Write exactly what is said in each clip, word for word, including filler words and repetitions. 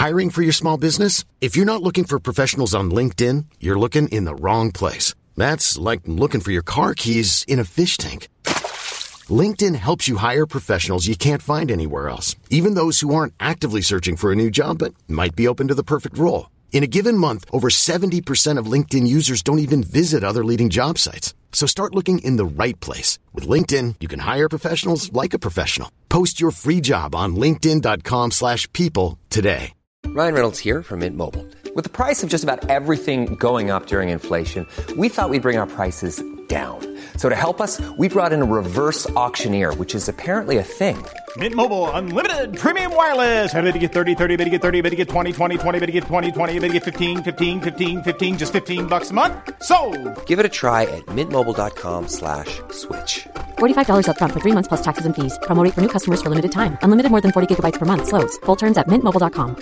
Hiring for your small business? If you're not looking for professionals on LinkedIn, you're looking in the wrong place. That's like looking for your car keys in a fish tank. LinkedIn helps you hire professionals you can't find anywhere else, even those who aren't actively searching for a new job but might be open to the perfect role. In a given month, over seventy percent of LinkedIn users don't even visit other leading job sites. So start looking in the right place. With LinkedIn, you can hire professionals like a professional. Post your free job on linkedin.com slash people today. Ryan Reynolds here from Mint Mobile. With the price of just about everything going up during inflation, we thought we'd bring our prices down. So to help us, we brought in a reverse auctioneer, which is apparently a thing. Mint Mobile Unlimited Premium Wireless. How to get thirty, thirty, how to get thirty, how to get twenty, twenty, twenty, how to get twenty, twenty, how to get fifteen, fifteen, fifteen, fifteen, just fifteen bucks a month? Sold! Give it a try at mintmobile.com slash switch. forty-five dollars up front for three months plus taxes and fees. Promo rate for new customers for limited time. Unlimited more than forty gigabytes per month. Slows full terms at mint mobile dot com.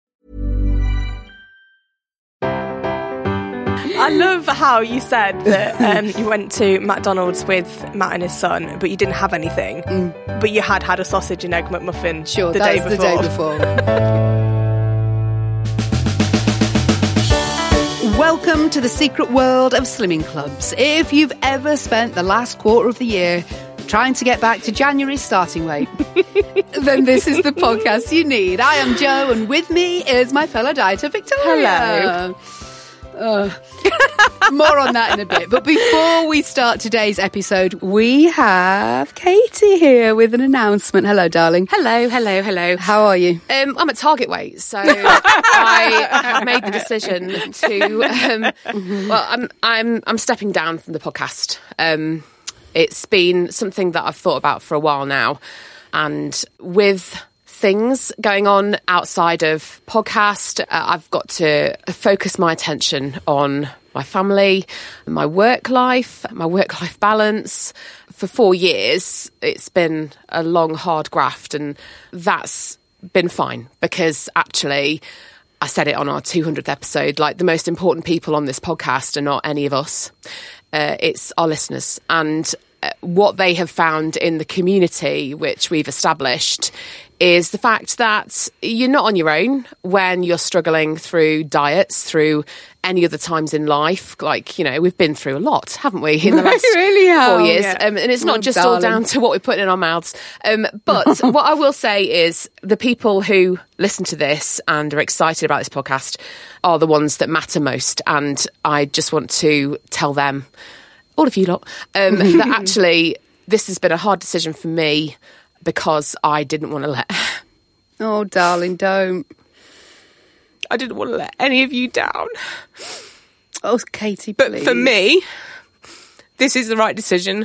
I love how you said that um, you went to McDonald's with Matt and his son, but you didn't have anything. Mm. But you had had a sausage and egg McMuffin sure, the, that day was the day before. Welcome to the secret world of slimming clubs. If you've ever spent the last quarter of the year trying to get back to January's starting weight, then this is the podcast you need. I am Jo, and with me is my fellow dieter, Victoria. Hello. Uh, more on that in a bit. But before we start today's episode, we have Katie here with an announcement. Hello, darling. Hello, hello, hello. How are you? Um, I'm at target weight, so I have made the decision to. Um, well, I'm I'm I'm stepping down from the podcast. Um, it's been something that I've thought about for a while now, and with things going on outside of podcast, uh, I've got to focus my attention on my family, my work life, my work-life balance. For four years, it's been a long, hard graft, and that's been fine because actually, I said it on our two hundredth episode, like the most important people on this podcast are not any of us. Uh, it's our listeners, and uh, what they have found in the community, which we've established, is the fact that you're not on your own when you're struggling through diets, through any other times in life. Like, you know, we've been through a lot, haven't we, in the last really have, four years? Yeah. Um, and it's not oh, just darling. all down to what we put in our mouths. Um, but what I will say is the people who listen to this and are excited about this podcast are the ones that matter most. And I just want to tell them, all of you lot, um, that actually this has been a hard decision for me, because I didn't want to let... Oh, darling, don't. I didn't want to let any of you down. Oh, Katie, But please. for me, this is the right decision.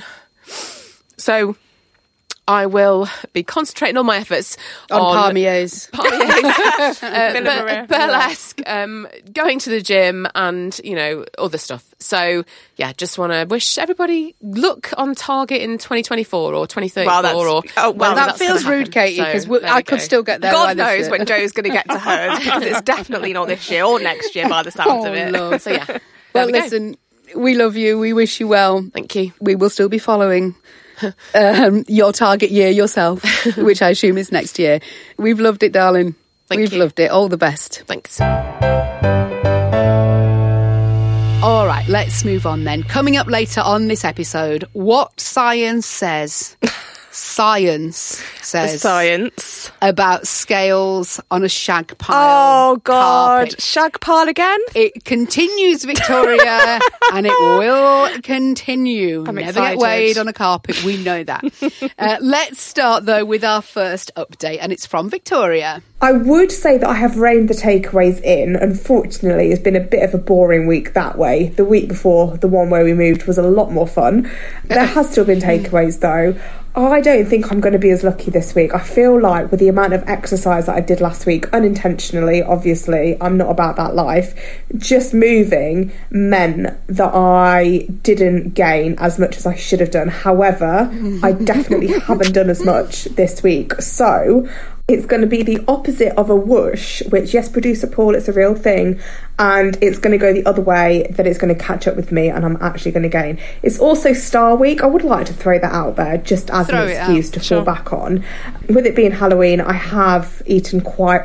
So I will be concentrating all my efforts on... On Parmiers. Parmiers, uh, bur- burlesque, um, going to the gym and, you know, other stuff. So, yeah, just want to wish everybody luck on target in twenty twenty-four or twenty thirty-four. Well, that's, or oh, well, that feels rude, Katie, because so, I could go. still get there. God knows when Jo's going to get to hers, because it's definitely not this year or next year by the sounds oh, of it. Lord. So, yeah. Well, we listen, go. we love you. We wish you well. Thank you. We will still be following um, your target year yourself, which I assume is next year. We've loved it, darling. Thank We've you. loved it. All the best. Thanks. All right, let's move on then. Coming up later on this episode, what science says. Science says Science. about scales on a shag pile. Oh, God. carpet. Shag pile again? It continues, Victoria, and it will continue. I'm Never excited. get weighed on a carpet. We know that. uh, let's start, though, with our first update, and it's from Victoria. I would say that I have reined the takeaways in. Unfortunately, it's been a bit of a boring week that way. The week before, the one where we moved, was a lot more fun. There has still been takeaways, though. I don't think I'm going to be as lucky this week. I feel like with the amount of exercise that I did last week, unintentionally, obviously, I'm not about that life, just moving meant that I didn't gain as much as I should have done. However, I definitely haven't done as much this week. So it's going to be the opposite of a whoosh, which, yes, producer Paul, it's a real thing, and it's going to go the other way, that it's going to catch up with me and I'm actually going to gain. It's also Star Week. I would like to throw that out there just as Throw an it excuse out. to Sure. fall back on. With it being Halloween, I have eaten quite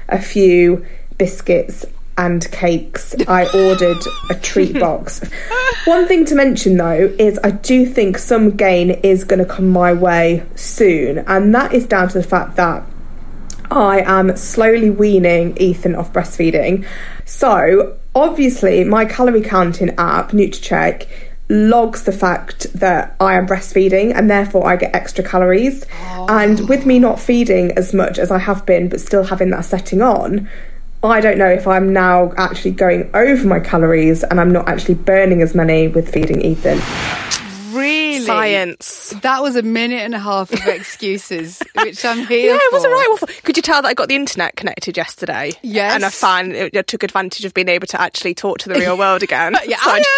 a few biscuits and cakes. I ordered a treat box. One thing to mention though is I do think some gain is going to come my way soon, and that is down to the fact that I am slowly weaning Ethan off breastfeeding. So obviously my calorie counting app NutriCheck logs the fact that I am breastfeeding and therefore I get extra calories. Oh. And with me not feeding as much as I have been but still having that setting on, I don't know if I'm now actually going over my calories and I'm not actually burning as many with feeding Ethan. Really? Science. That was a minute and a half of excuses, which I'm here Yeah, it was for. a right waffle. Could you tell that I got the internet connected yesterday? Yes. And I found I took advantage of being able to actually talk to the real world again. Yeah, So I just-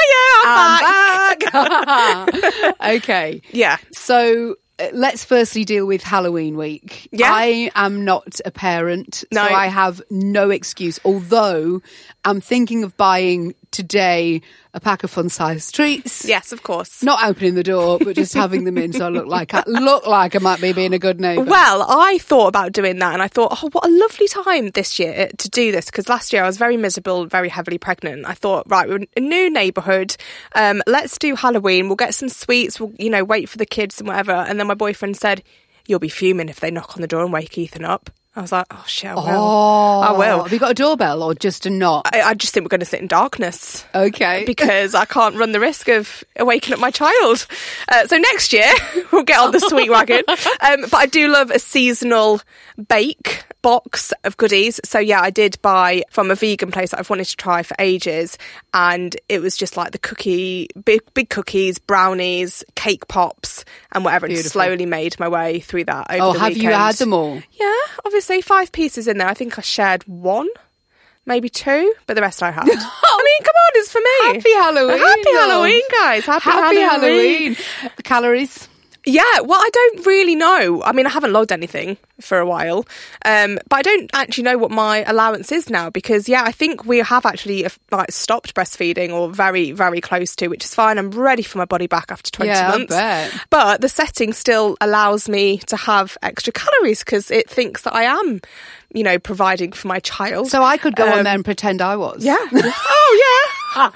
oh, oh, yeah, I'm, I'm back. back. Okay. Yeah. So uh, let's firstly deal with Halloween week. Yeah. I am not a parent, No. so I have no excuse, although I'm thinking of buying today a pack of fun-sized treats. Yes, of course. Not opening the door, but just having them in so I look like I look like I might be being a good neighbour. Well, I thought about doing that and I thought, oh, what a lovely time this year to do this, because last year I was very miserable, very heavily pregnant. I thought, right, we're in a new neighbourhood, um, let's do Halloween, we'll get some sweets, we'll, you know, wait for the kids and whatever. And then my boyfriend said, you'll be fuming if they knock on the door and wake Ethan up. I was like, oh shit, I will. Oh, I will. Have you got a doorbell or just a knock? I, I just think we're going to sit in darkness. Okay. Because I can't run the risk of awakening up my child. Uh, so next year, we'll get on the sweet wagon. Um, but I do love a seasonal bake box of goodies. So yeah, I did buy from a vegan place that I've wanted to try for ages. And it was just like the cookie, big, big cookies, brownies, cake pops and whatever. And Beautiful. slowly made my way through that over Oh, the have weekend. you had them all? Yeah, obviously five pieces in there. I think I shared one, maybe two, but the rest I had. I mean, come on, it's for me. Happy Halloween. Happy love. Halloween, guys. Happy, Happy Halloween. Halloween. Calories? Yeah, well, I don't really know. I mean, I haven't logged anything for a while, um, but I don't actually know what my allowance is now because, yeah, I think we have actually uh, like stopped breastfeeding or very, very close to, which is fine. I'm ready for my body back after twenty Yeah, I months. bet. But the setting still allows me to have extra calories because it thinks that I am, you know, providing for my child. So I could go on Um, there and pretend I was. Yeah. Oh, yeah.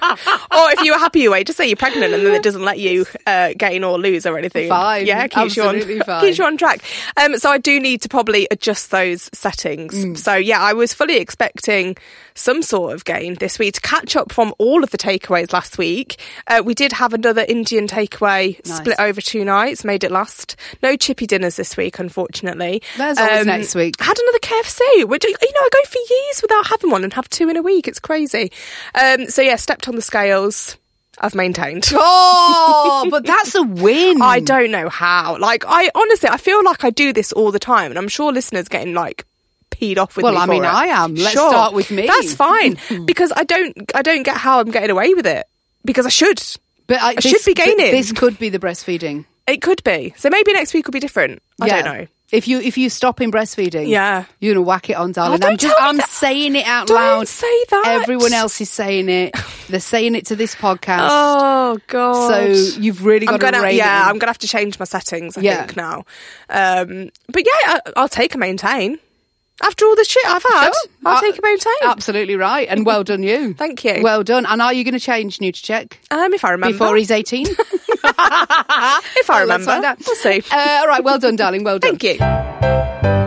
Or if you were happy your way, just say you're pregnant and then it doesn't let you uh, gain or lose or anything. Fine. Yeah, keeps you on Absolutely fine. keeps you on track. Um, so I do need to probably adjust those settings. Mm. So yeah, I was fully expecting some sort of gain this week to catch up from all of the takeaways last week. Uh, we did have another Indian takeaway Nice. split over two nights, made it last. No chippy dinners this week, unfortunately. There's always next week. Had another K F C, which, you know, I go for years without having one and have two in a week. It's crazy. Um, so yeah, stepped on the scales. I've maintained. Oh, but that's a win. I don't know how. Like, I honestly, I feel like I do this all the time, and I'm sure listeners getting like peed off with Well, me. I for mean, it. I am. Let's Sure. start with me. That's fine because I don't, I don't get how I'm getting away with it because I should. But I, I should be gaining. th- This could be the breastfeeding. It could be. So maybe next week will be different. I Yeah. don't know. If you if you stop in breastfeeding, Yeah. you're gonna whack it on, darling. Oh, don't I'm just tell me I'm that. saying it out Don't loud. say that. Everyone else is saying it. They're saying it to this podcast. Oh god! So you've really got I'm to gonna, rein yeah, it in. I'm gonna have to change my settings. I Yeah. think now. Um, but yeah, I, I'll take a maintain. After all the shit I've had, Sure. I'll Uh, take a maintain. Absolutely right, and well done you. Thank you. Well done. And are you going to change NutriCheck Um, if I remember, before he's eighteen? if I Well, let's remember, find out. we'll see. Uh, all right, well done, darling. Well done. Thank you.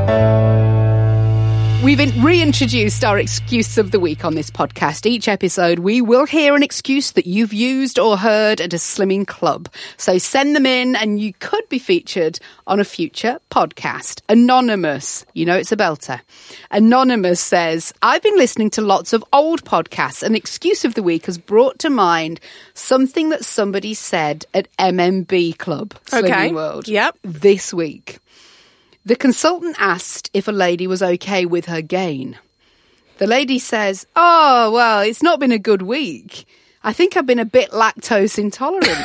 We've in- reintroduced our excuse of the week on this podcast. Each episode, we will hear an excuse that you've used or heard at a slimming club. So send them in and you could be featured on a future podcast. Anonymous, you know it's a belter. Anonymous says, I've been listening to lots of old podcasts. An excuse of the week has brought to mind something that somebody said at M M B Club, Slimming Okay. World, Yep. this week. The consultant asked if a lady was okay with her gain. The lady says, oh, well, it's not been a good week. I think I've been a bit lactose intolerant.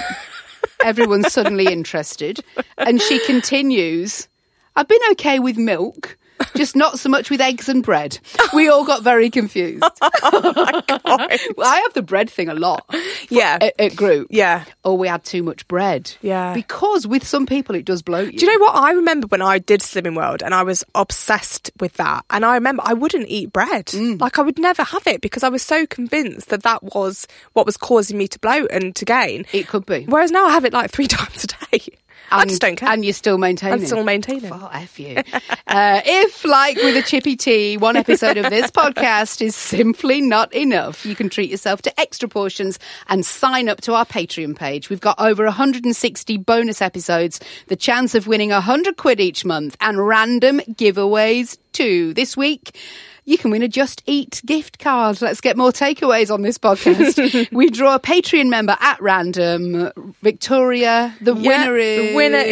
Everyone's suddenly interested. And she continues, I've been okay with milk, just not so much with eggs and bread. We all got very confused. Oh my God. Well, I have the bread thing a lot. Yeah. At, at group. Yeah. Or we had too much bread. Yeah. Because with some people it does bloat you. Do you know what? I remember when I did Slimming World and I was obsessed with that. And I remember I wouldn't eat bread. Mm. Like I would never have it because I was so convinced that that was what was causing me to bloat and to gain. It could be. Whereas now I have it like three times a day. And, I just don't care. And you're still maintaining. I'm still maintaining. Oh, F you. uh, if, like with a chippy tea, one episode of this podcast is simply not enough, you can treat yourself to extra portions and sign up to our Patreon page. We've got over one hundred sixty bonus episodes, the chance of winning one hundred quid each month, and random giveaways too. This week, you can win a Just Eat gift card. Let's get more takeaways on this podcast. We draw a Patreon member at random. Victoria, the Yeah, winner is... The winner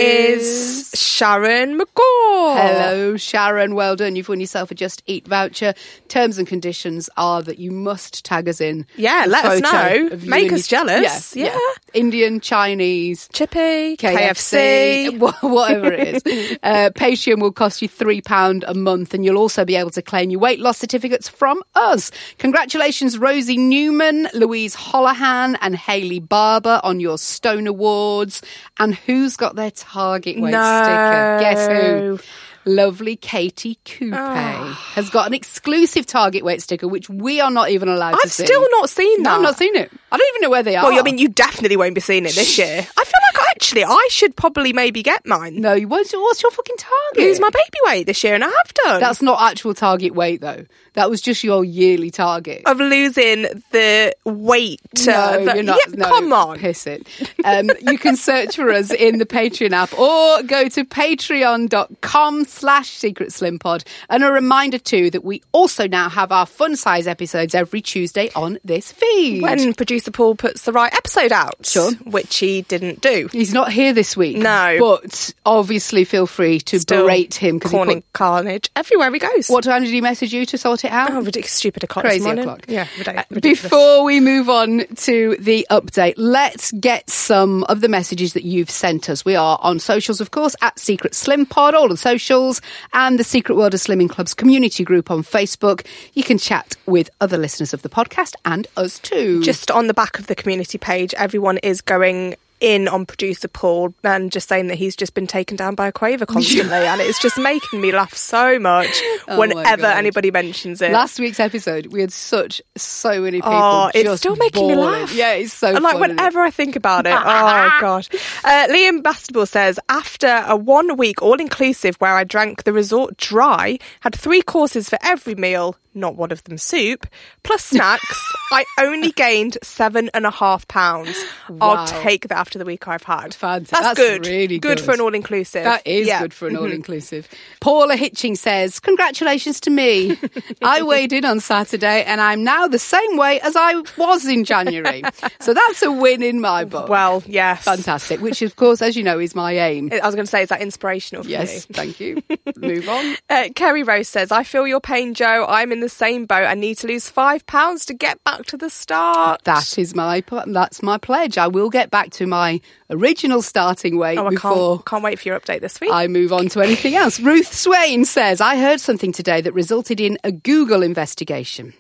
is Sharon McGaw. Hello, Sharon. Well done. You've won yourself a Just Eat voucher. Terms and conditions are that you must tag us in. Yeah, a let us photo know. of you Make and us your- jealous. Yeah, Yeah. Indian, Chinese, Chippy, K K F F C, C. wha- whatever it is. Uh, Patreon will cost you three pounds a month, and you'll also be able to claim your weight loss certificates from us. Congratulations, Rosie Newman, Louise Holohan, and Hayley Barber on your Stone Awards. And who's got their target weight No. sticker? Guess who? Lovely Katie Coupe has got an exclusive target weight sticker, which we are not even allowed to I've see. still not seen No, that. I've not seen it. I don't even know where they are. Well, I mean, you definitely won't be seeing it this year. I feel like actually I should probably maybe get mine. No, what's, what's your fucking target? Lose my baby weight this year, and I have done. That's not actual target weight, though. That was just your yearly target. Of losing the weight. No, uh, the- you're not. Yeah, no, come on. Piss it. Um, you can search for us in the Patreon app or go to patreon.com slash secret slim pod. And a reminder, too, that we also now have our fun size episodes every Tuesday on this feed. When producer Paul puts the right episode out. Sure. Which he didn't do. He's not here this week. No. But obviously feel free to Still berate him. 'cause he Corning put- carnage everywhere he goes. What time did he message you to sort it out? Oh, ridiculous, stupid o'clock Crazy this morning. o'clock. Yeah, ridiculous. Uh, Before we move on to the update, let's get some of the messages that you've sent us. We are on socials, of course, at Secret Slim Pod, all the socials, and the Secret World of Slimming Club's community group on Facebook. You can chat with other listeners of the podcast and us too. Just on the back of the community page, everyone is going in on producer Paul and just saying that he's just been taken down by a quaver constantly, and it's just making me laugh so much Oh my whenever God. anybody mentions it. Last week's episode, we had such, so many people Oh, it's just still making me bawling. laugh. Yeah, it's so And like funny. whenever I think about it, oh god. Uh, Liam Bastable says, after a one week all inclusive where I drank the resort dry, had three courses for every meal, not one of them soup, plus snacks, I only gained seven and a half pounds. Wow. I'll take that after the week I've had. Fantastic. That's, That's good. really good. for an all inclusive. That is Yeah. good for an all-inclusive. Paula Hitching says, congratulations to me. I weighed in on Saturday and I'm now the same weight as I was in January. So that's a win in my book. Well, yes. Fantastic. Which, of course, as you know, is my aim. I was going to say, is that inspirational for Yes, you? thank you. Move on. Uh, Kerry Rose says, I feel your pain, Joe. I'm in the same boat. I need to lose five pounds to get back to the start. That is my that's my pledge. I will get back to my original starting weight Oh, I before can't, can't wait for your update this week. I move on to anything else. Ruth Swain says, I heard something today that resulted in a Google investigation.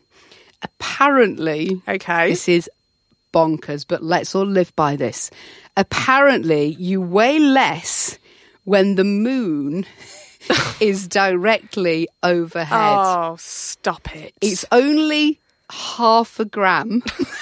Apparently, Okay. this is bonkers, but let's all live by this. Apparently, you weigh less when the moon is directly overhead. Oh, stop it. It's only half a gram.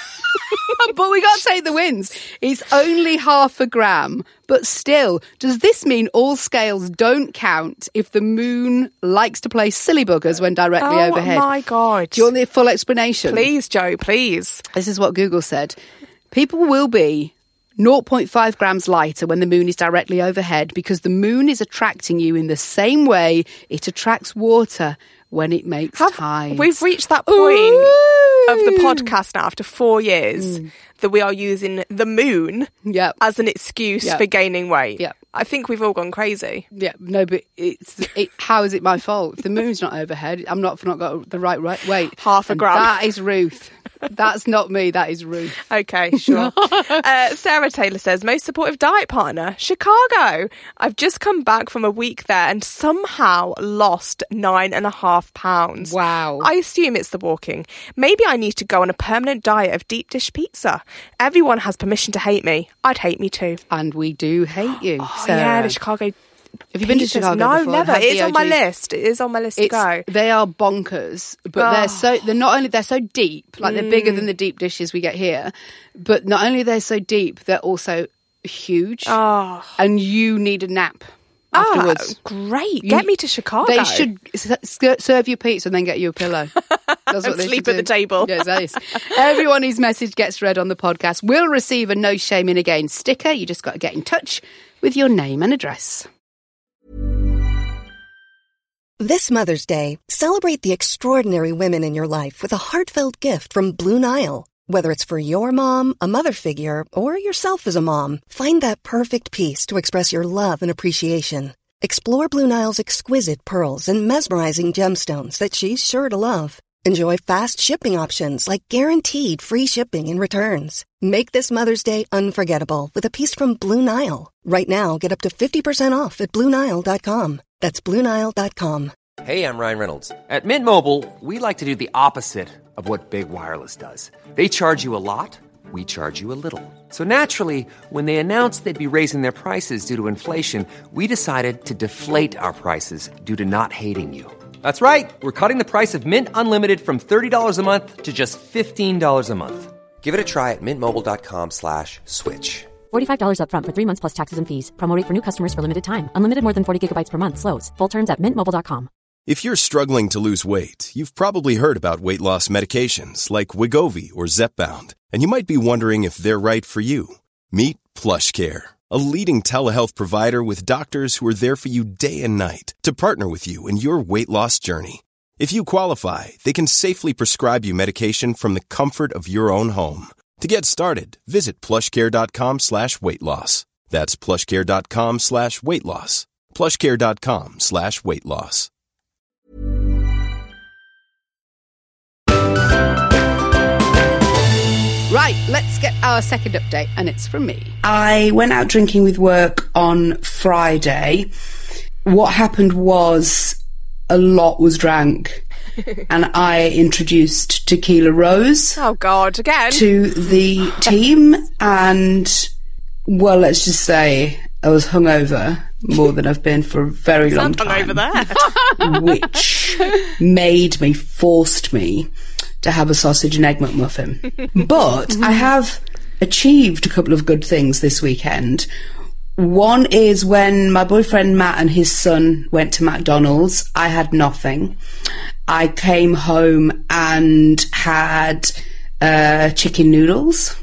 But we got to take the wins. It's only half a gram. But still, does this mean all scales don't count if the moon likes to play silly buggers when directly oh, overhead? my God. Do you want the full explanation? Please, Joe, please. This is what Google said. People will be zero point five grams lighter when the moon is directly overhead because the moon is attracting you in the same way it attracts water when it makes Have- tides. We've reached that point Ooh. of the podcast now after four years that we are using the moon Yep. as an excuse Yep. for gaining weight. Yep. I think we've all gone crazy. Yeah, no, but it's it, how is it my fault if the moon's not overhead? I'm not not got the right right weight. Half a And gram. That is Ruth. That's not me, that is Ruth. Okay, sure. uh, Sarah Taylor says, most supportive diet partner, Chicago. I've just come back from a week there and somehow lost nine and a half pounds. Wow. I assume it's the walking. Maybe I need to go on a permanent diet of deep dish pizza. Everyone has permission to hate me. I'd hate me too. And we do hate you, Oh, Sarah. yeah, the Chicago Have you been to pizzas. Chicago No, before? never. Have It the is on my O Gs? list. It is on my list It's, to go. They are bonkers, but Oh. they're so they're not only they're so deep, like they're bigger Mm. than the deep dishes we get here, but not only they're so deep, they're also huge. Oh. And you need a nap Ah, afterwards. great. You- Get me to Chicago. They should s- s- serve you pizza and then get you a pillow. That's And what they sleep should at the do. table. Yes, that is. Everyone whose message gets read on the podcast will receive a No Shaming Again sticker. You just got to get in touch with your name and address. This Mother's Day, celebrate the extraordinary women in your life with a heartfelt gift from Blue Nile. Whether it's for your mom, a mother figure, or yourself as a mom, find that perfect piece to express your love and appreciation. Explore Blue Nile's exquisite pearls and mesmerizing gemstones that she's sure to love. Enjoy fast shipping options like guaranteed free shipping and returns. Make this Mother's Day unforgettable with a piece from Blue Nile. Right now, get up to fifty percent off at Blue Nile dot com. That's Blue Nile dot com. Hey, I'm Ryan Reynolds. At Mint Mobile, we like to do the opposite of what Big Wireless does. They charge you a lot, we charge you a little. So naturally, when they announced they'd be raising their prices due to inflation, we decided to deflate our prices due to not hating you. That's right. We're cutting the price of Mint Unlimited from thirty dollars a month to just fifteen dollars a month. Give it a try at mintmobile.com slash switch. forty-five dollars up front for three months plus taxes and fees. Promo rate for new customers for limited time. Unlimited more than forty gigabytes per month slows. Full terms at mint mobile dot com. If you're struggling to lose weight, you've probably heard about weight loss medications like Wegovy or Zepbound, and you might be wondering if they're right for you. Meet PlushCare, a leading telehealth provider with doctors who are there for you day and night to partner with you in your weight loss journey. If you qualify, they can safely prescribe you medication from the comfort of your own home. To get started, visit plushcare.com slash weight loss. That's plushcare.com slash weight loss. plushcare.com slash weight loss. Right, let's get our second update, and it's from me. I went out drinking with work on Friday. What happened was a lot was drank, and I introduced Tequila Rose. Oh, God, again? To the team, and, well, let's just say I was hungover more than I've been for a very long Sound time. hungover there. Which made me, forced me to have a sausage and egg McMuffin. But I have achieved a couple of good things this weekend. One is when my boyfriend Matt and his son went to McDonald's, I had nothing. I came home and had uh, chicken noodles.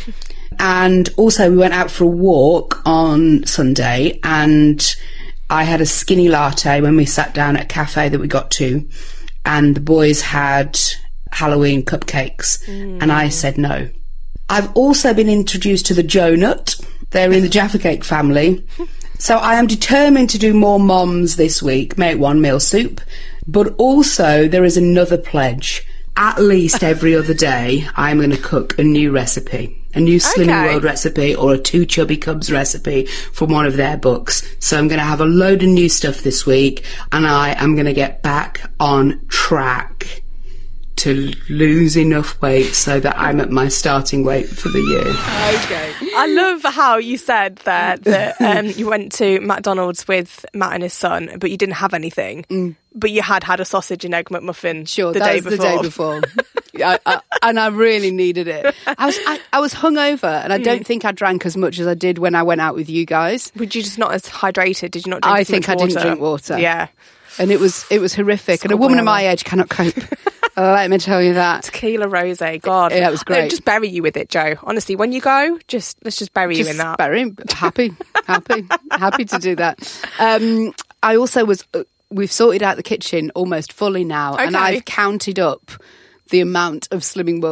And also we went out for a walk on Sunday, and I had a skinny latte when we sat down at a cafe that we got to, and the boys had Halloween cupcakes, mm. and I said no. I've also been introduced to the Joe Nut. They're in the Jaffa Cake family. So I am determined to do more moms this week, make one meal soup. But also there is another pledge. At least every other day, I'm going to cook a new recipe. A new Slimming Okay. World recipe or a Two Chubby Cubs recipe from one of their books. So I'm going to have a load of new stuff this week, and I am going to get back on track to lose enough weight so that I'm at my starting weight for the year. Okay. I love how you said there that um, you went to McDonald's with Matt and his son, but you didn't have anything. Mm. But you had had a sausage and egg McMuffin Sure, the that day was before. the day before. I, I, and I really needed it. I was I, I was hungover, and I don't think I drank as much as I did when I went out with you guys. Would you just not as hydrated? Did you not drink I as think much I didn't water? drink water. Yeah. And it was it was horrific. So and a woman of well. my age cannot cope. Let me tell you that. Tequila rosé, God. Yeah, it was great. They'll just bury you with it, Joe. Honestly, when you go, just let's just bury Just you in that. bury- happy, happy, happy to do that. Um, I also was. Uh, we've sorted out the kitchen almost fully now, and Okay. I've counted up the amount of Slimming World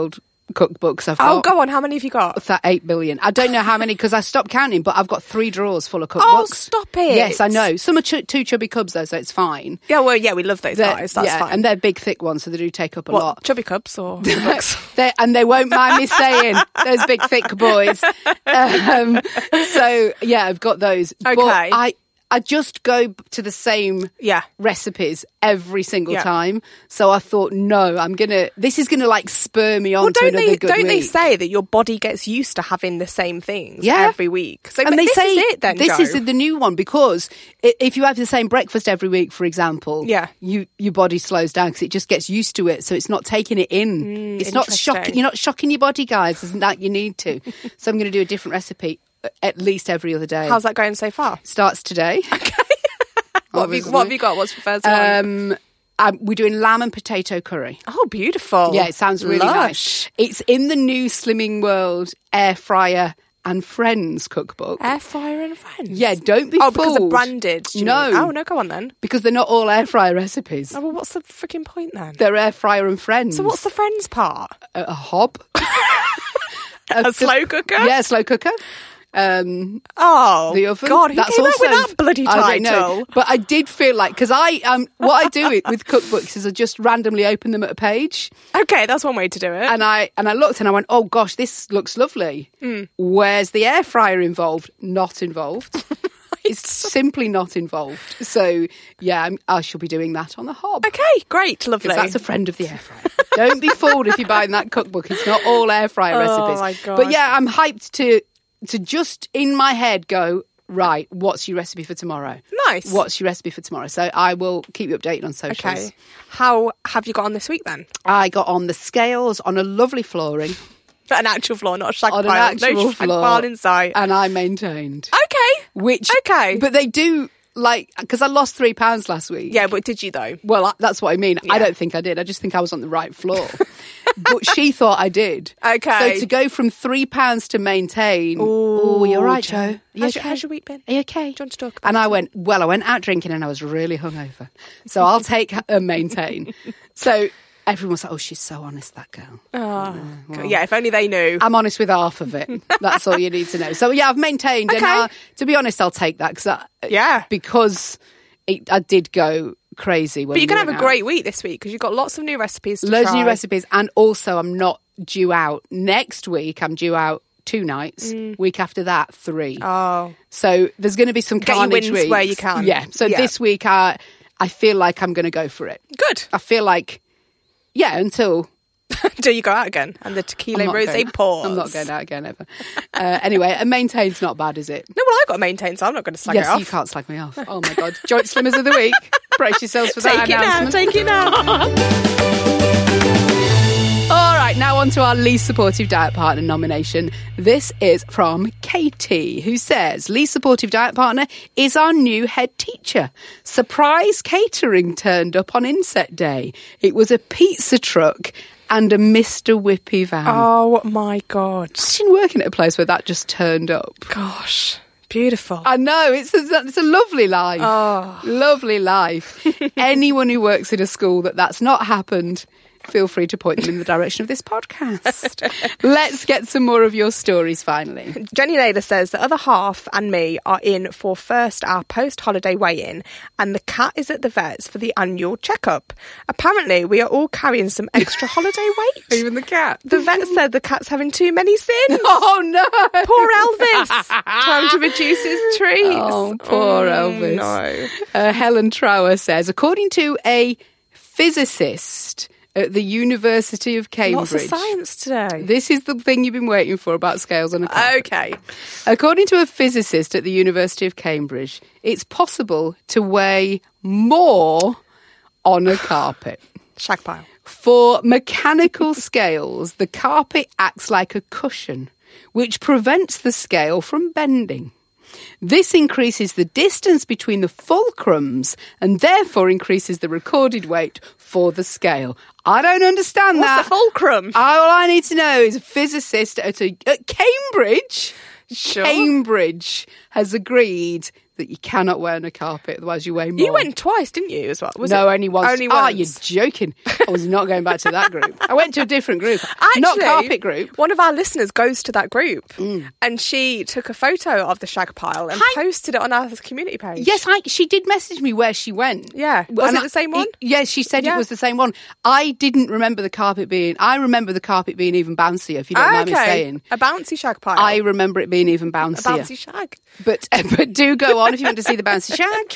cookbooks I've Oh, got. go on. How many have you got? That eight billion. I don't know how many because I stopped counting, but I've got three drawers full of cookbooks. Oh, stop it. Yes, I know. Some are ch- two chubby cubs though, so it's fine. Yeah, well, yeah, we love those They're- guys. That's yeah, fine. and they're big, thick ones, so they do take up a what, lot. chubby cubs or books? They and they won't mind me saying those big, thick boys. Um, so yeah, I've got those. Okay. But I I just go to the same Yeah. recipes every single Yeah. time. So I thought, no, I'm gonna. This is gonna like spur me on Well, to don't another they? good Don't they week. say that your body gets used to having the same things Yeah. every week? So, and but they this say is it then. this Jo. is the new one because i- if you have the same breakfast every week, for example, Yeah. you your body slows down because it just gets used to it, so it's not taking it in. Mm, it's not interesting. shocking. You're not shocking your body, guys. Isn't that you need to? So I'm going to do a different recipe uh, at least every other day. How's that going so far? Starts today. What have, you, what have you got? What's your first one? Um, um, we're doing lamb and potato curry. Oh, beautiful. Yeah, it sounds really Lush. nice. It's in the new Slimming World air fryer and friends cookbook. Air fryer and friends. Yeah, don't be Oh, fooled. because they're branded. do you No. mean? Oh, no, go on then. Because they're not all air fryer recipes. Oh, well, what's the freaking point then? They're air fryer and friends. So what's the friends part? a, a hob? A slow cooker? Yeah, slow cooker. Um, Oh, the oven. God, who That's came up with also- that bloody I don't know. title? But I did feel like because I um what I do it with cookbooks is I just randomly open them at a page Okay, that's one way to do it. and I and I looked and I went, oh gosh, this looks lovely. Mm. Where's the air fryer involved? Not involved. It's simply not involved. So yeah, I'm, I shall be doing that on the hob. Okay, great, lovely. Because that's a friend of the air fryer. Don't be fooled if you're buying that cookbook. It's not all air fryer Oh, recipes. my God. But yeah, I'm hyped to to just in my head go, right, what's your recipe for tomorrow? Nice. What's your recipe for tomorrow? So I will keep you updated on socials. Okay. How have you got on this week then? I got on the scales on a lovely flooring An actual floor, not a shag on an pile. actual no shag floor, pile in sight. and I maintained. Okay. Which Okay. but they do like because I lost three pounds last week. Yeah, but did you though? Well, I, that's what I mean. I Yeah. don't think I did. I just think I was on the right floor. But she thought I did. Okay. So to go from three pounds to maintain. Oh, you're right, Jo. Joe. Are you How's, okay? your, how's your week been? Are you okay? Do you want to talk about And I it? went, well, I went out drinking and I was really hungover. So I'll take and maintain. So everyone was like, oh, she's so honest, that girl. Oh, God. Yeah, if only they knew. I'm honest with half of it. That's all you need to know. So yeah, I've maintained. And Okay. I, to be honest, I'll take that because Yeah. because it, I did go crazy. When But you're we going to have went a out. great week this week because you've got lots of new recipes to Loads try. of new recipes, and also I'm not due out next week. I'm due out two nights. Week after that, three. Oh. So there's going to be some Get your carnage wins weeks. where you can. Yeah. So Yeah. this week, I I feel like I'm going to go for it. Good. I feel like, yeah, until Do you go out again? And the I'm tequila not rosé going- pours. I'm not going out again ever. Uh, anyway, and maintain's not bad, is it? No, well, I've got to maintain, so I'm not going to slag yes, it off. you can't slag me off. Oh my god, joint slimmers of the week. Brace yourselves for that Take it now, announcement. take it now. All right, now on to our least supportive diet partner nomination. This is from Katie, who says, least supportive diet partner is our new head teacher. Surprise catering turned up on inset day. It was a pizza truck and a Mister Whippy van. Oh, my God. Imagine working at a place where that just turned up. Gosh. Beautiful. I know, it's a, it's a lovely life. Oh. Lovely life. Anyone who works in a school that that's not happened, feel free to point them in the direction of this podcast. Let's get some more of your stories finally. Jenny Naylor says the other half and me are in for first our post-holiday weigh-in and the cat is at the vet's for the annual checkup. Apparently, we are all carrying some extra holiday weight. Even the cat. The vet said the cat's having too many sins. Oh no! Poor Elvis. Time to reduce his treats. Oh, poor Oh, Elvis. No. Uh, Helen Trower says, according to a physicist at the University of Cambridge. Lots of science today. This is the thing you've been waiting for about scales on a carpet. Okay. According to a physicist at the University of Cambridge, it's possible to weigh more on a carpet. Shag pile. For mechanical scales, the carpet acts like a cushion, which prevents the scale from bending. This increases the distance between the fulcrums and therefore increases the recorded weight for the scale. I don't understand What's that. the fulcrum? All I need to know is a physicist at, a, at Cambridge, Sure. Cambridge has agreed that you cannot wear on a carpet, otherwise you weigh more. You went twice, didn't you, as well? Was no, it? only once. Only Ah, once. you're joking. I was not going back to that group. I went to a different group. Actually, not carpet group. One of our listeners goes to that group Mm. and she took a photo of the shag pile and Hi. posted it on our community page. Yes, I, she did message me where she went. Yeah. Was And it I- the same one? Yes, she said Yeah. it was the same one. I didn't remember the carpet being... I remember the carpet being even bouncier, if you don't Ah, mind me okay. saying. A bouncy shag pile. I remember it being even a bouncier. bouncy shag. But but do go on if you want to see the bouncy shag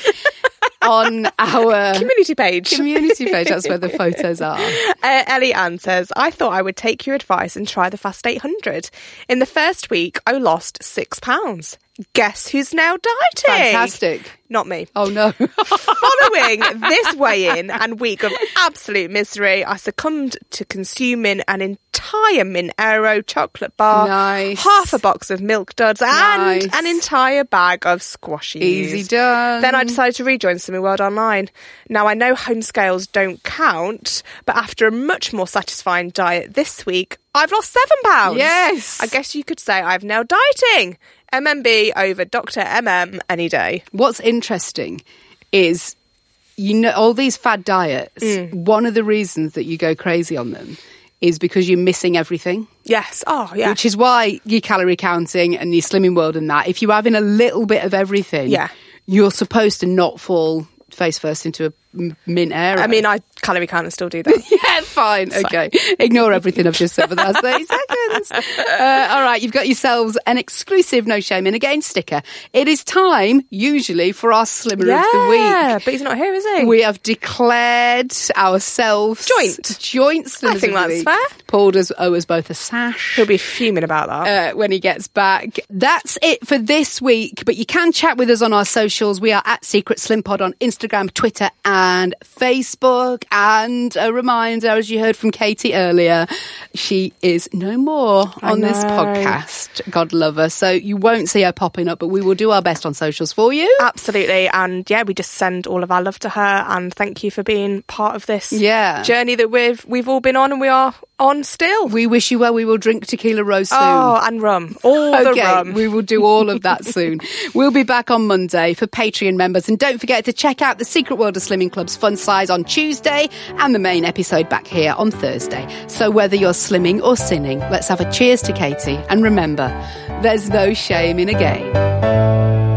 on our Community page. community page. That's where the photos are. Uh, Ellie Ann says, I thought I would take your advice and try the Fast eight hundred. In the first week, I lost six pounds. Guess who's now dieting? Fantastic. Not me. Oh, no. Following this weigh-in and week of absolute misery, I succumbed to consuming an entire Mint Aero chocolate bar, Nice. half a box of Milk Duds, and Nice. an entire bag of squashies. Easy done. Then I decided to rejoin Slimming World Online. Now, I know home scales don't count, but after a much more satisfying diet this week, I've lost seven pounds. Yes. I guess you could say I've now dieting. M M B over Doctor M M any day. What's interesting is, you know, all these fad diets, Mm. one of the reasons that you go crazy on them is because you're missing everything. Yes. Oh, yeah. Which is why your calorie counting and your Slimming World and that, if you're having a little bit of everything, Yeah. you're supposed to not fall face first into a m- Mint Aero. I mean, I calorie count and still do that. yeah, fine. Okay. Ignore everything I've just said for the last thirty seconds. Uh, all right, you've got yourselves an exclusive No Shame In Again sticker. It is time, usually, for our Slimmer yeah, of the Week. but he's not here, is he? We have declared ourselves Joint. joint Slimmers I think of the that's Week. fair. Paul does owe us both a sash. He'll be fuming about that. Uh, when he gets back. That's it for this week, but you can chat with us on our socials. We are at Secret Slim Pod on Instagram, Twitter and Facebook. And a reminder, as you heard from Katie earlier, she is no more I on this know. podcast. God love her. So you won't see her popping up, but we will do our best on socials for you. Absolutely. And yeah, we just send all of our love to her and thank you for being part of this Yeah. journey that we've we've all been on and we are on still. We wish you well. We will drink tequila rose soon. Oh, and rum. All Okay, the rum. we will do all of that soon. We'll be back on Monday for Patreon members. And don't forget to check out the Secret World of Slimming Club's fun size on Tuesday and the main episode back here on Thursday. So whether you're slimming or sinning, let's have a cheers to Katie. And remember, there's no shame in a game.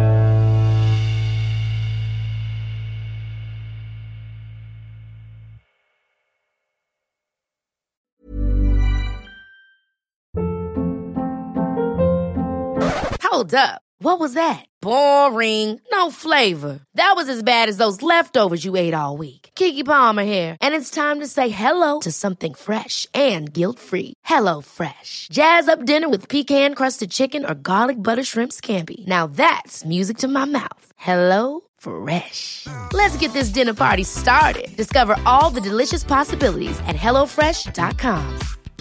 Hold up. What was that? Boring. No flavor. That was as bad as those leftovers you ate all week. Keke Palmer here, and it's time to say hello to something fresh and guilt-free. Hello Fresh. Jazz up dinner with pecan-crusted chicken or garlic butter shrimp scampi. Now that's music to my mouth. Hello Fresh. Let's get this dinner party started. Discover all the delicious possibilities at hello fresh dot com.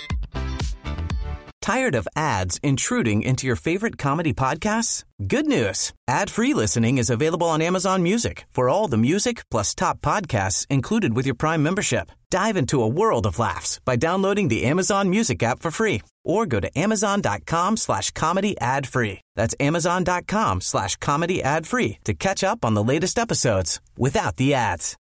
Tired of ads intruding into your favorite comedy podcasts? Good news. Ad-free listening is available on Amazon Music for all the music plus top podcasts included with your Prime membership. Dive into a world of laughs by downloading the Amazon Music app for free or go to amazon.com slash comedy ad free. That's amazon.com slash comedy ad free to catch up on the latest episodes without the ads.